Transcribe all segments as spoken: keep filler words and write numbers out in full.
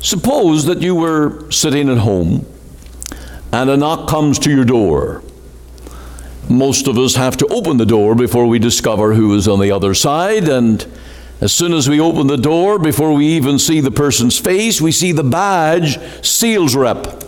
Suppose that you were sitting at home and a knock comes to your door. Most of us have to open the door before we discover who is on the other side, and as soon as we open the door, before we even see the person's face, we see the badge, sales rep.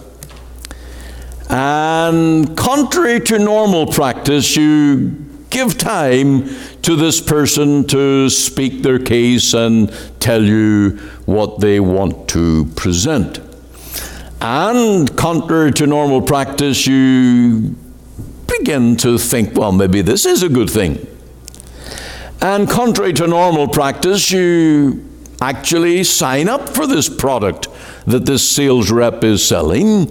And contrary to normal practice, you give time to this person to speak their case and tell you what they want to present. And contrary to normal practice, you begin to think, well, maybe this is a good thing. And contrary to normal practice, you actually sign up for this product that this sales rep is selling.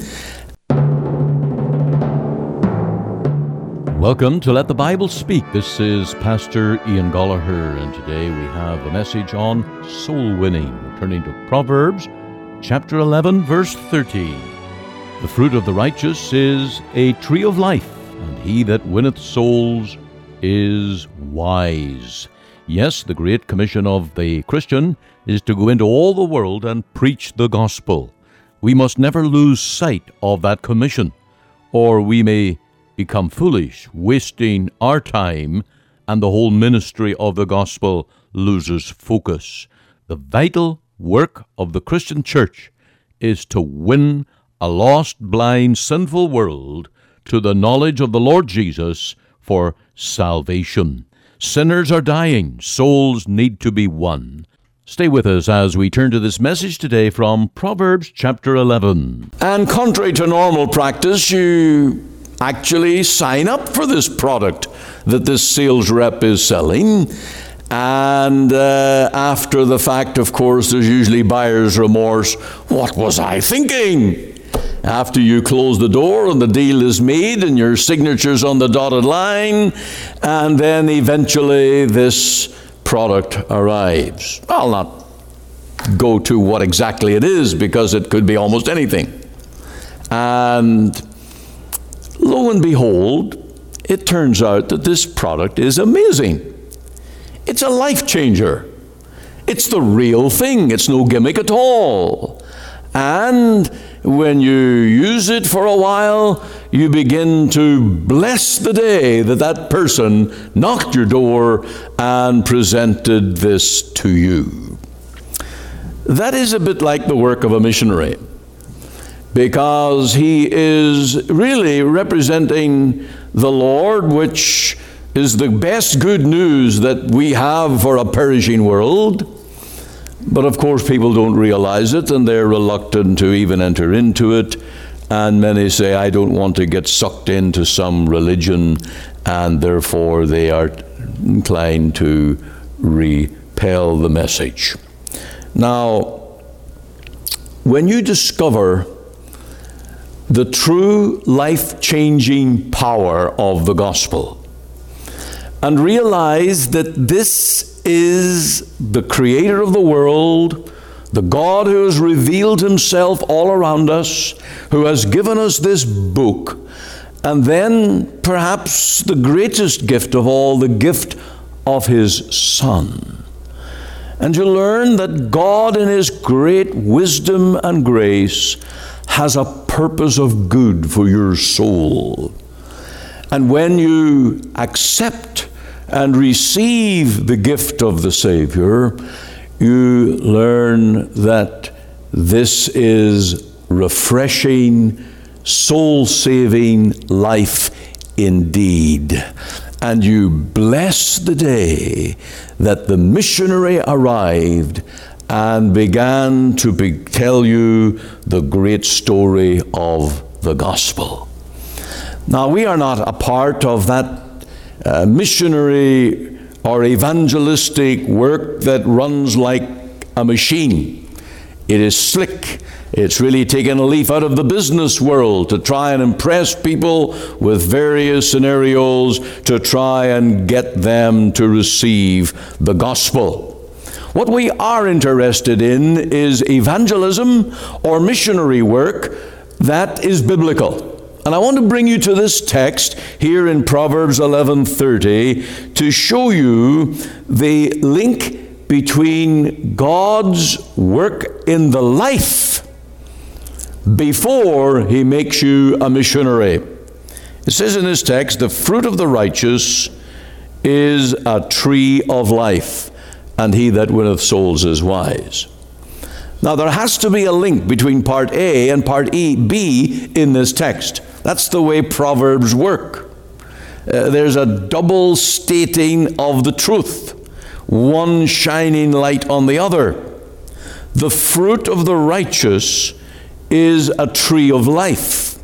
Welcome to Let the Bible Speak. This is Pastor Ian Gallagher, and today we have a message on soul winning. We're turning to Proverbs chapter eleven, verse thirty. The fruit of the righteous is a tree of life, and he that winneth souls is wise. Yes, the great commission of the Christian is to go into all the world and preach the gospel. We must never lose sight of that commission, or we may become foolish, wasting our time, and the whole ministry of the gospel loses focus. The vital work of the Christian church is to win a lost, blind, sinful world to the knowledge of the Lord Jesus for salvation. Sinners are dying. Souls need to be won. Stay with us as we turn to this message today from Proverbs chapter eleven. And contrary to normal practice, you actually sign up for this product that this sales rep is selling. And uh, after the fact, of course, there's usually buyer's remorse. What was I thinking? After you close the door and the deal is made and your signature's on the dotted line, and then eventually this product arrives. I'll not go to what exactly it is, because it could be almost anything. And lo and behold, it turns out that this product is amazing. It's a life changer. It's the real thing. It's no gimmick at all. And when you use it for a while, you begin to bless the day that that person knocked your door and presented this to you. That is a bit like the work of a missionary, because he is really representing the Lord, which is the best good news that we have for a perishing world. But of course people don't realize it, and they're reluctant to even enter into it. And many say, I don't want to get sucked into some religion, and therefore they are inclined to repel the message. Now, when you discover the true life-changing power of the gospel, and realize that this is the creator of the world, the God who has revealed himself all around us, who has given us this book, and then perhaps the greatest gift of all, the gift of his Son. And you learn that God in his great wisdom and grace has a purpose of good for your soul. And when you accept and receive the gift of the Savior, you learn that this is refreshing, soul-saving life indeed. And you bless the day that the missionary arrived and began to be, tell you the great story of the gospel. Now, we are not a part of that uh, missionary or evangelistic work that runs like a machine. It is slick. It's really taken a leaf out of the business world to try and impress people with various scenarios to try and get them to receive the gospel. What we are interested in is evangelism or missionary work that is biblical. And I want to bring you to this text here in Proverbs eleven thirty to show you the link between God's work in the life before he makes you a missionary. It says in this text, the fruit of the righteous is a tree of life, and he that winneth souls is wise. Now there has to be a link between part A and part E, B in this text. That's the way Proverbs work. Uh, there's a double stating of the truth, one shining light on the other. The fruit of the righteous is a tree of life,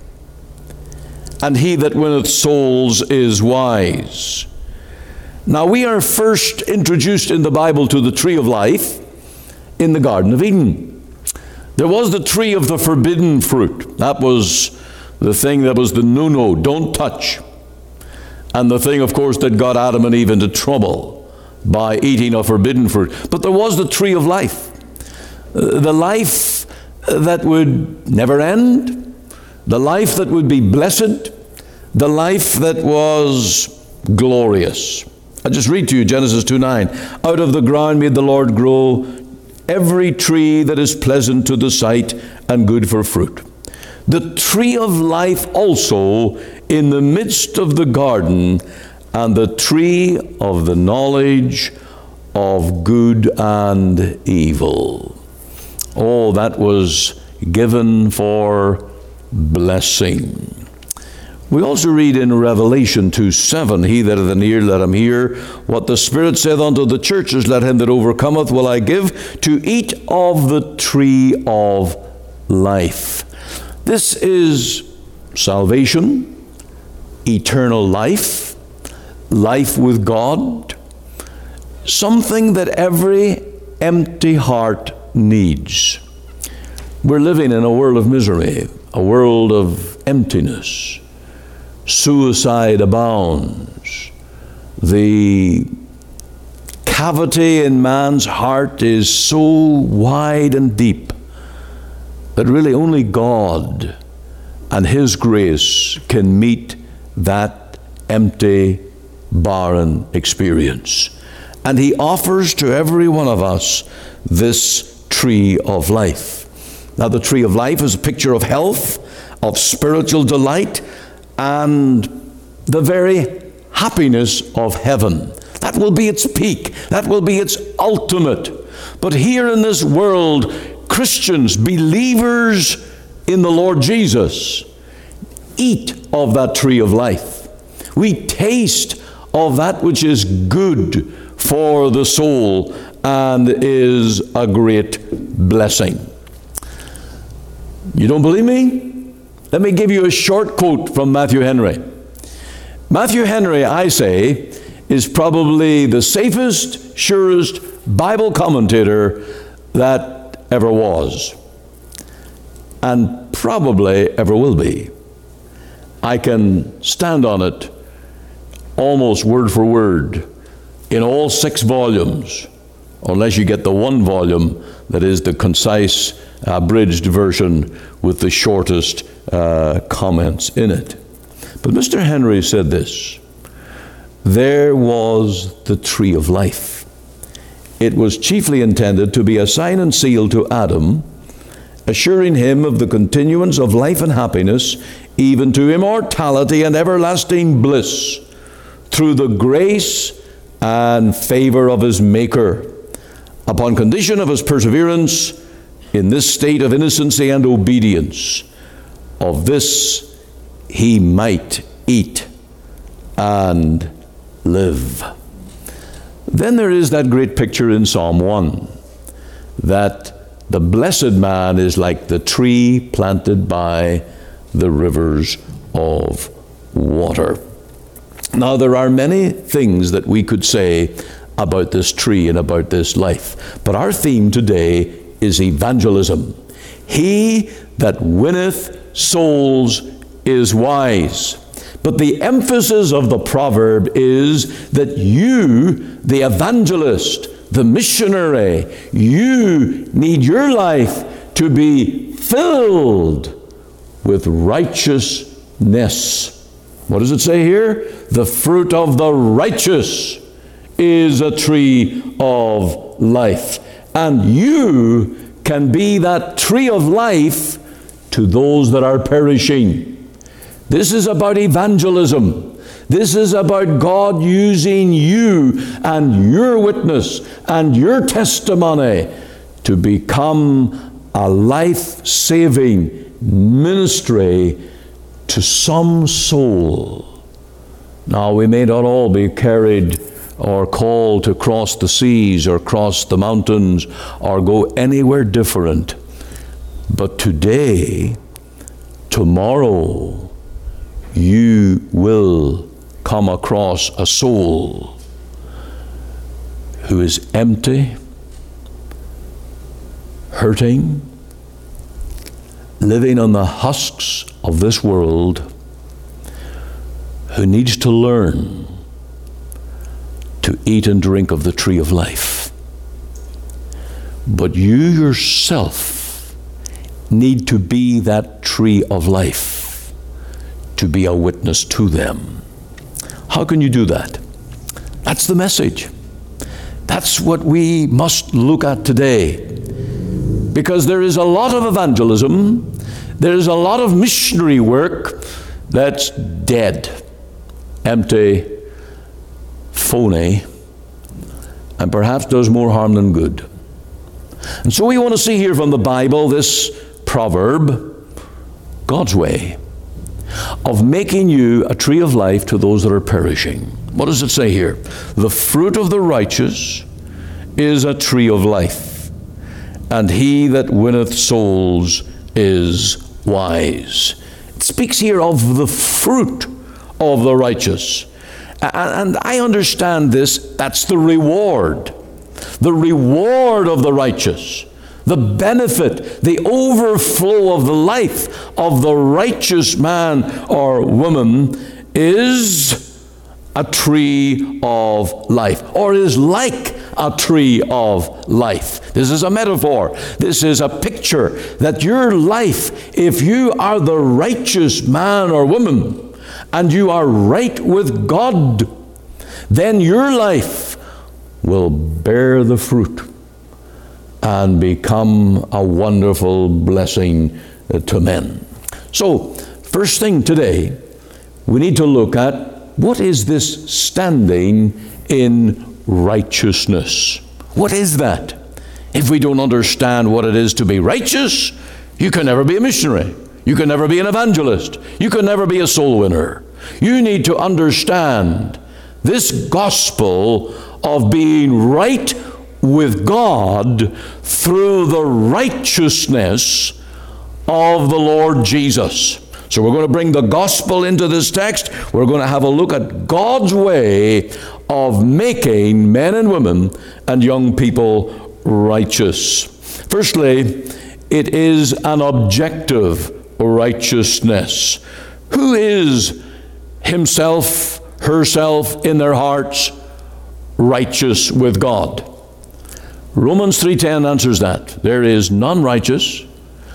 and he that winneth souls is wise. Now we are first introduced in the Bible to the tree of life in the Garden of Eden. There was the tree of the forbidden fruit. That was the thing that was the no-no, don't touch. And the thing, of course, that got Adam and Eve into trouble by eating of forbidden fruit. But there was the tree of life. The life that would never end. The life that would be blessed. The life that was glorious. I just read to you Genesis two nine. Out of the ground made the Lord grow every tree that is pleasant to the sight and good for fruit. The tree of life also in the midst of the garden, and the tree of the knowledge of good and evil. Oh, that was given for blessing. We also read in Revelation two seven, he that hath an ear, let him hear what the Spirit saith unto the churches. Let him that overcometh will I give to eat of the tree of life. This is salvation, eternal life, life with God, something that every empty heart needs. We're living in a world of misery, a world of emptiness. Suicide abounds. The cavity in man's heart is so wide and deep that really only God and His grace can meet that empty, barren experience. And He offers to every one of us this tree of life. Now, the tree of life is a picture of health, of spiritual delight, and the very happiness of heaven. That will be its peak. That will be its ultimate. But here in this world, Christians, believers in the Lord Jesus, eat of that tree of life. We taste of that which is good for the soul and is a great blessing. You don't believe me? Let me give you a short quote from Matthew Henry. Matthew Henry, I say, is probably the safest, surest Bible commentator that ever was, and probably ever will be. I can stand on it almost word for word in all six volumes, unless you get the one volume that is the concise, abridged version with the shortest uh, comments in it. But Mister Henry said this: there was the tree of life. It was chiefly intended to be a sign and seal to Adam, assuring him of the continuance of life and happiness, even to immortality and everlasting bliss, through the grace and favor of his Maker, upon condition of his perseverance in this state of innocency and obedience. Of this he might eat and live. Then there is that great picture in Psalm one, that the blessed man is like the tree planted by the rivers of water. Now, there are many things that we could say about this tree and about this life, but our theme today is evangelism. He that winneth souls is wise. But the emphasis of the proverb is that you, the evangelist, the missionary, you need your life to be filled with righteousness. What does it say here? The fruit of the righteous is a tree of life. And you can be that tree of life to those that are perishing. This is about evangelism. This is about God using you and your witness and your testimony to become a life-saving ministry to some soul. Now, we may not all be carried or called to cross the seas or cross the mountains or go anywhere different. But today, tomorrow, you will come across a soul who is empty, hurting, living on the husks of this world, who needs to learn to eat and drink of the tree of life. But you yourself need to be that tree of life, to be a witness to them. How can you do that? That's the message. That's what we must look at today. Because there is a lot of evangelism, there is a lot of missionary work that's dead, empty, phony, and perhaps does more harm than good. And so we want to see here from the Bible this proverb, God's way of making you a tree of life to those that are perishing. What does it say here? The fruit of the righteous is a tree of life, and he that winneth souls is wise. It speaks here of the fruit of the righteous. And I understand this, that's the reward. The reward of the righteous. The benefit, the overflow of the life of the righteous man or woman is a tree of life, or is like a tree of life. This is a metaphor. This is a picture that your life, if you are the righteous man or woman, and you are right with God, then your life will bear the fruit and become a wonderful blessing to men. So, first thing today, we need to look at what is this standing in righteousness. What is that? If we don't understand what it is to be righteous, you can never be a missionary. You can never be an evangelist. You can never be a soul winner. You need to understand this gospel of being right with God through the righteousness of the Lord Jesus. So we're going to bring the gospel into this text. We're going to have a look at God's way of making men and women and young people righteous. Firstly, it is an objective righteousness. Who is himself, herself in their hearts righteous with God? Romans three ten answers that. There is none righteous,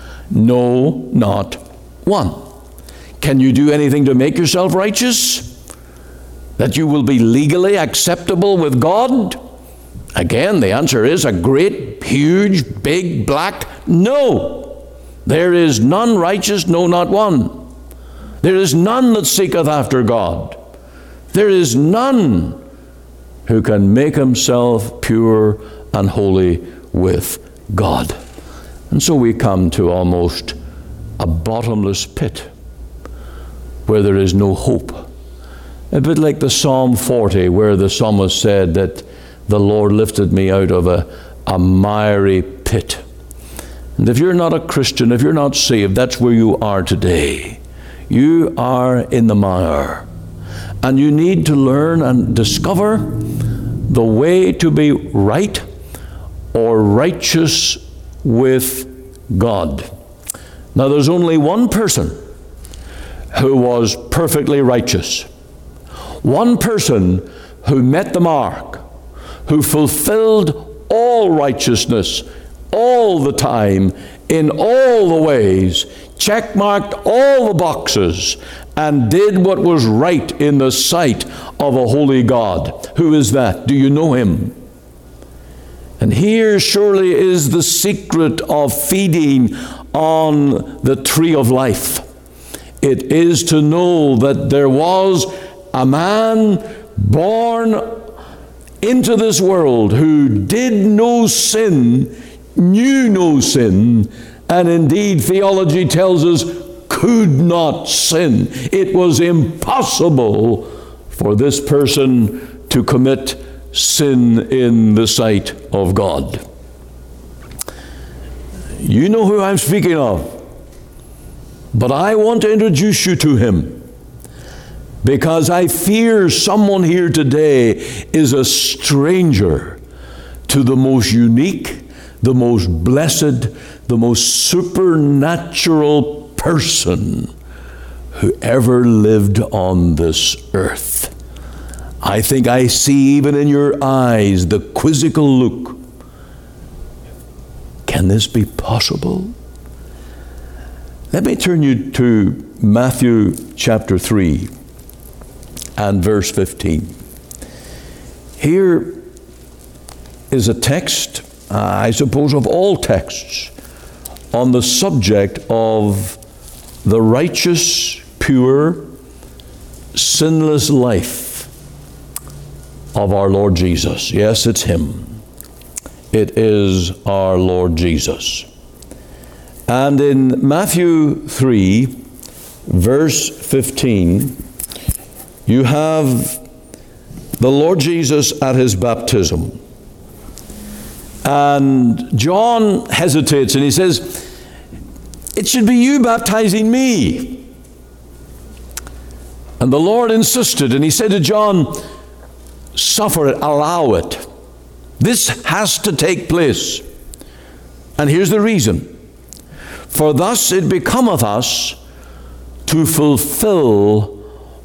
no, not one. Can you do anything to make yourself righteous? That you will be legally acceptable with God? Again, the answer is a great, huge, big, black no. There is none righteous, no, not one. There is none that seeketh after God. There is none who can make himself pure and holy with God. And so we come to almost a bottomless pit where there is no hope. A bit like the Psalm forty, where the psalmist said that the Lord lifted me out of a, a miry pit. And if you're not a Christian, if you're not saved, that's where you are today. You are in the mire. And you need to learn and discover the way to be right or righteous with God. Now, there's only one person who was perfectly righteous. One person who met the mark, who fulfilled all righteousness all the time, in all the ways, checkmarked all the boxes, and did what was right in the sight of a holy God. Who is that? Do you know him? And here surely is the secret of feeding on the tree of life. It is to know that there was a man born into this world who did no sin, knew no sin, and indeed theology tells us could not sin. It was impossible for this person to commit sin in the sight of God. You know who I'm speaking of. But I want to introduce you to him, because I fear someone here today is a stranger to the most unique, the most blessed, the most supernatural person who ever lived on this earth. I think I see even in your eyes the quizzical look. Can this be possible? Let me turn you to Matthew chapter three and verse fifteen. Here is a text, uh, I suppose of all texts, on the subject of the righteous, pure, sinless life of our Lord Jesus. Yes, it's him. It is our Lord Jesus. And in Matthew three, verse fifteen, you have the Lord Jesus at his baptism. And John hesitates and he says, it should be you baptizing me. And the Lord insisted, and he said to John, suffer it, allow it. This has to take place. And here's the reason. For thus it becometh us to fulfill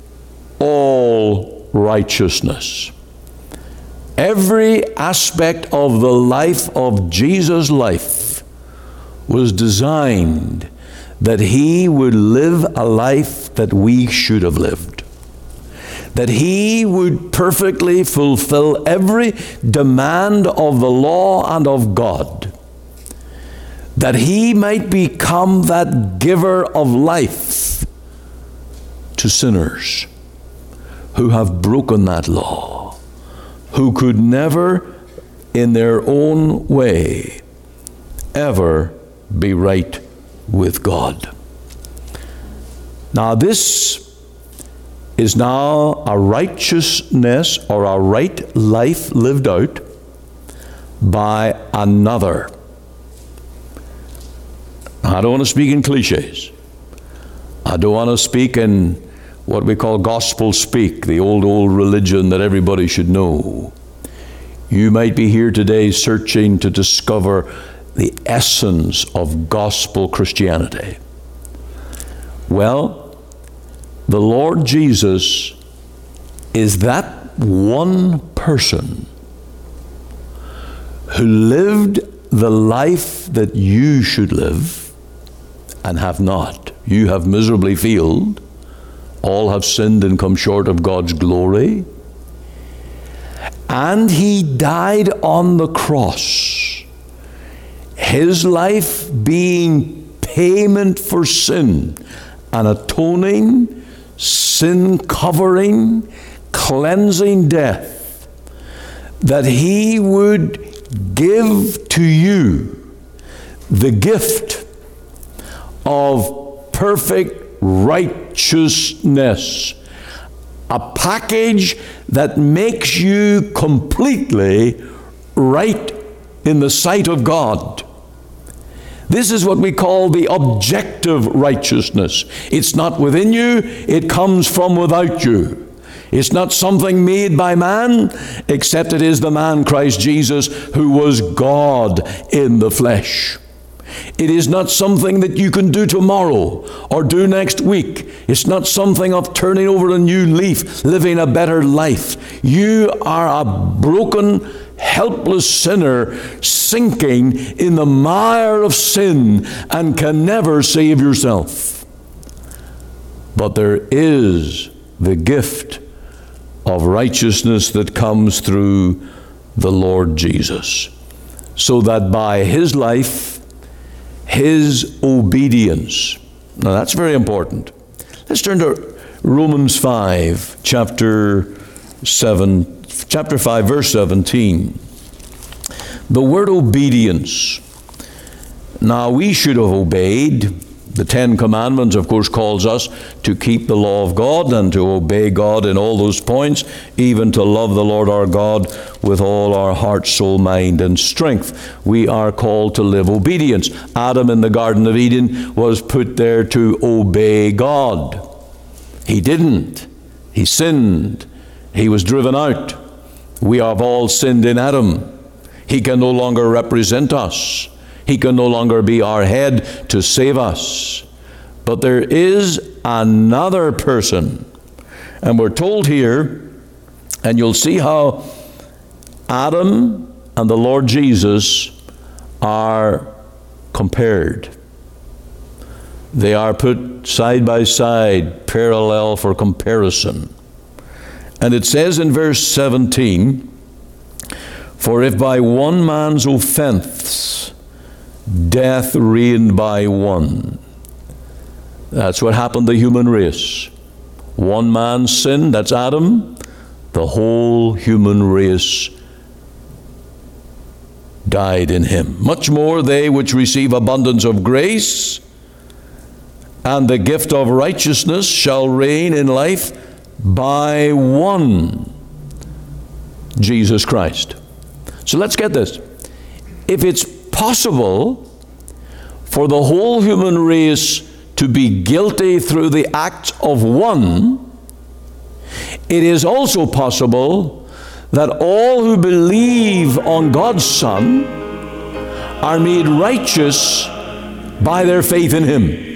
all righteousness. Every aspect of the life of Jesus' life was designed that he would live a life that we should have lived. That he would perfectly fulfill every demand of the law and of God. That he might become that giver of life to sinners who have broken that law, who could never, in their own way, ever be right with God. Now this is now a righteousness or a right life lived out by another. I don't want to speak in cliches. I don't want to speak in what we call gospel speak, the old, old religion that everybody should know. You might be here today searching to discover the essence of gospel Christianity. Well, the Lord Jesus is that one person who lived the life that you should live and have not. You have miserably failed. All have sinned and come short of God's glory. And he died on the cross. His life being payment for sin, an atoning, sin-covering, cleansing death, that he would give to you the gift of perfect righteousness, a package that makes you completely right in the sight of God. This is what we call the objective righteousness. It's not within you, it comes from without you. It's not something made by man, except it is the man Christ Jesus who was God in the flesh. It is not something that you can do tomorrow or do next week. It's not something of turning over a new leaf, living a better life. You are a broken, helpless sinner sinking in the mire of sin and can never save yourself. But there is the gift of righteousness that comes through the Lord Jesus, so that by his life, his obedience. Now that's very important. Let's turn to Romans five, chapter seven, chapter five, verse seventeen. The word obedience. Now we should have obeyed. The Ten Commandments, of course, calls us to keep the law of God and to obey God in all those points, even to love the Lord our God with all our heart, soul, mind, and strength. We are called to live obedience. Adam in the Garden of Eden was put there to obey God. He didn't. He sinned. He was driven out. We have all sinned in Adam. He can no longer represent us. He can no longer be our head to save us. But there is another person. And we're told here, and you'll see how Adam and the Lord Jesus are compared. They are put side by side, parallel for comparison. And it says in verse seventeen, for if by one man's offense death reigned by one. That's what happened to the human race. One man's sin, that's Adam, the whole human race died in him. Much more they which receive abundance of grace and the gift of righteousness shall reign in life by one, Jesus Christ. So let's get this. If it's possible for the whole human race to be guilty through the acts of one, it is also possible that all who believe on God's Son are made righteous by their faith in Him.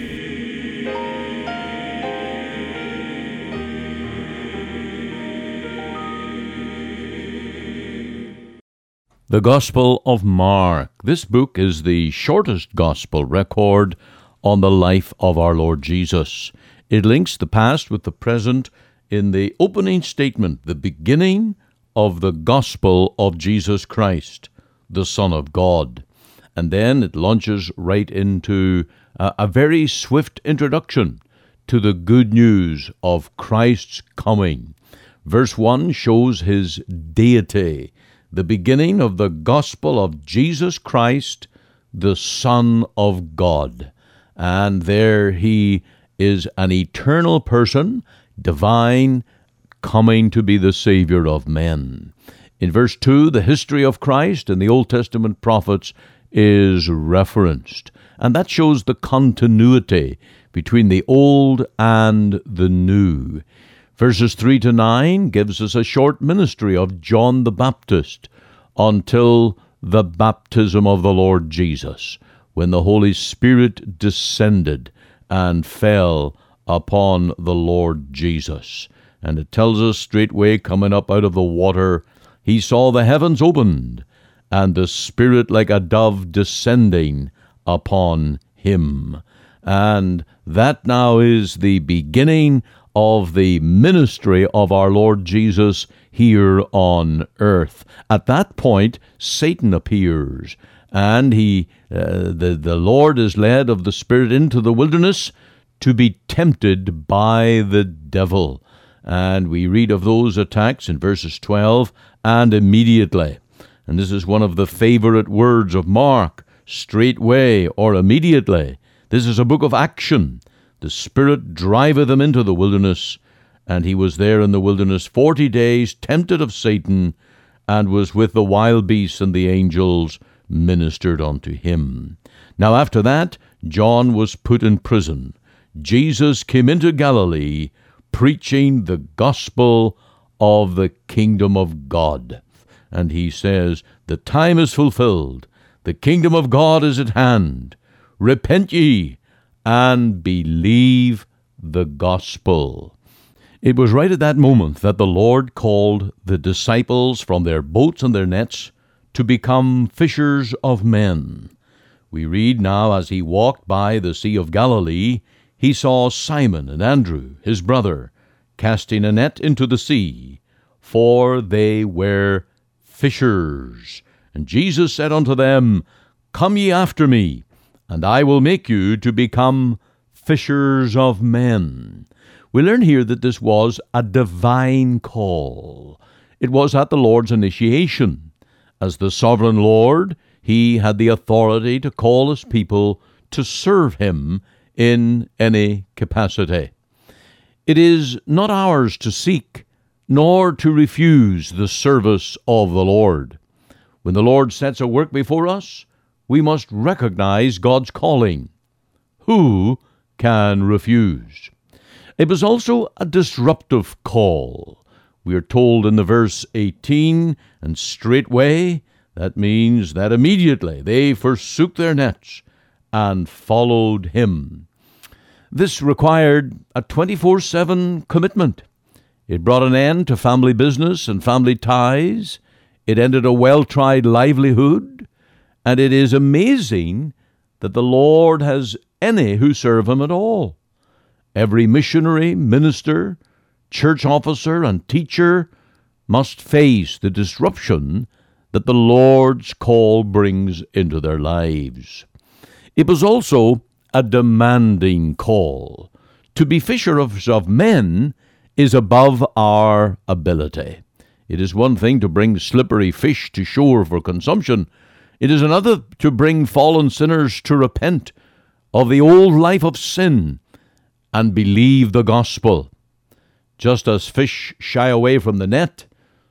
The Gospel of Mark. This book is the shortest gospel record on the life of our Lord Jesus. It links the past with the present in the opening statement, the beginning of the gospel of Jesus Christ, the Son of God. And then it launches right into a, a very swift introduction to the good news of Christ's coming. Verse one shows His deity, the beginning of the gospel of Jesus Christ, the Son of God. And there He is an eternal person, divine, coming to be the Savior of men. In verse two, the history of Christ and the Old Testament prophets is referenced. And that shows the continuity between the Old and the New. Verses three to nine gives us a short ministry of John the Baptist until the baptism of the Lord Jesus, when the Holy Spirit descended and fell upon the Lord Jesus. And it tells us straightway, coming up out of the water, He saw the heavens opened, and the Spirit like a dove descending upon Him. And that now is the beginning of the ministry of our Lord Jesus here on earth. At that point, Satan appears, and he, uh, the, the Lord is led of the Spirit into the wilderness to be tempted by the devil. And we read of those attacks in verses twelve, and immediately. And this is one of the favorite words of Mark, straightway or immediately. This is a book of action. The Spirit driveth them into the wilderness, and He was there in the wilderness forty days, tempted of Satan, and was with the wild beasts, and the angels ministered unto Him. Now after that, John was put in prison. Jesus came into Galilee, preaching the gospel of the kingdom of God. And He says, the time is fulfilled, the kingdom of God is at hand. Repent ye, and believe the gospel. It was right at that moment that the Lord called the disciples from their boats and their nets to become fishers of men. We read now, as He walked by the Sea of Galilee, He saw Simon and Andrew, his brother, casting a net into the sea, for they were fishers. And Jesus said unto them, Come ye after me, and I will make you to become fishers of men. We learn here that this was a divine call. It was at the Lord's initiation. As the sovereign Lord, he had the authority to call his people to serve him in any capacity. It is not ours to seek, nor to refuse the service of the Lord. When the Lord sets a work before us, we must recognize God's calling. Who can refuse? It was also a disruptive call. We are told in the verse eighteen, and straightway, that means that immediately they forsook their nets and followed him. This required a twenty-four seven commitment. It brought an end to family business and family ties. It ended a well-tried livelihood. And it is amazing that the Lord has any who serve him at all. Every missionary, minister, church officer, and teacher must face the disruption that the Lord's call brings into their lives. It was also a demanding call. To be fishers of men is above our ability. It is one thing to bring slippery fish to shore for consumption. It is another to bring fallen sinners to repent of the old life of sin and believe the gospel. Just as fish shy away from the net,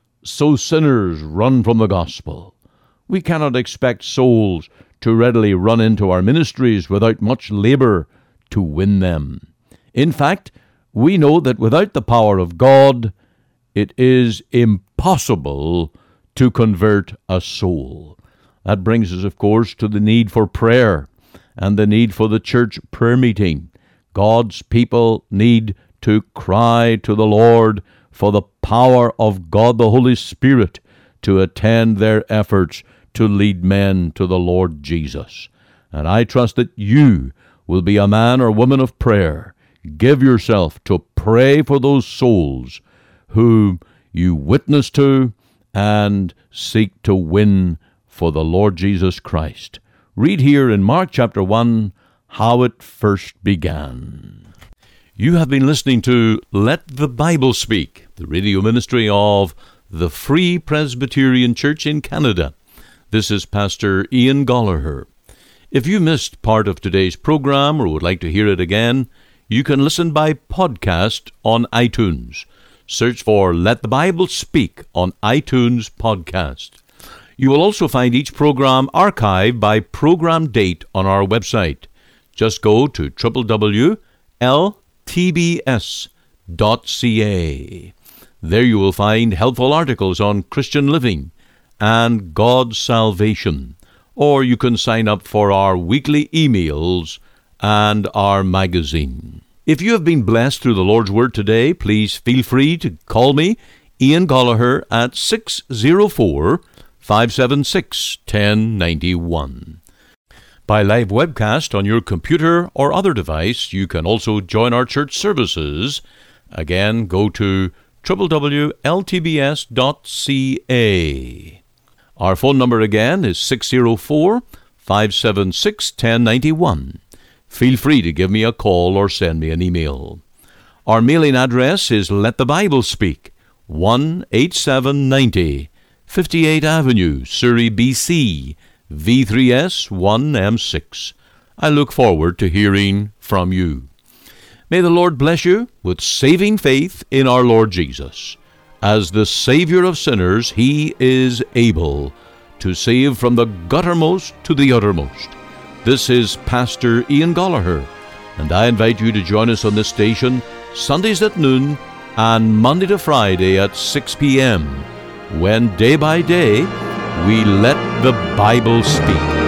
so sinners run from the gospel. We cannot expect souls to readily run into our ministries without much labor to win them. In fact, we know that without the power of God, it is impossible to convert a soul. That brings us, of course, to the need for prayer and the need for the church prayer meeting. God's people need to cry to the Lord for the power of God the Holy Spirit to attend their efforts to lead men to the Lord Jesus. And I trust that you will be a man or woman of prayer. Give yourself to pray for those souls who you witness to and seek to win for the Lord Jesus Christ. Read here in Mark chapter one how it first began. You have been listening to Let the Bible Speak, the radio ministry of the Free Presbyterian Church in Canada. This is Pastor Ian Gollaher. If you missed part of today's program or would like to hear it again, you can listen by podcast on iTunes. Search for Let the Bible Speak on iTunes Podcast. You will also find each program archived by program date on our website. Just go to w w w dot l t b s dot c a. There you will find helpful articles on Christian living and God's salvation. Or you can sign up for our weekly emails and our magazine. If you have been blessed through the Lord's Word today, please feel free to call me, Ian Gollaher, at six oh four, five seven six, one oh nine one. By live webcast on your computer or other device, you can also join our church services. Again, go to w w w dot l t b s dot c a. Our phone number again is six oh four, five seven six, one oh nine one. Feel free to give me a call or send me an email. Our mailing address is Let the Bible Speak, one eighty-seven ninety, fifty-eighth Avenue, Surrey, B C, V three S one M six. I look forward to hearing from you. May the Lord bless you with saving faith in our Lord Jesus. As the Savior of sinners, He is able to save from the guttermost to the uttermost. This is Pastor Ian Gollaher, and I invite you to join us on this station Sundays at noon and Monday to Friday at six p.m. when day by day we let the Bible speak.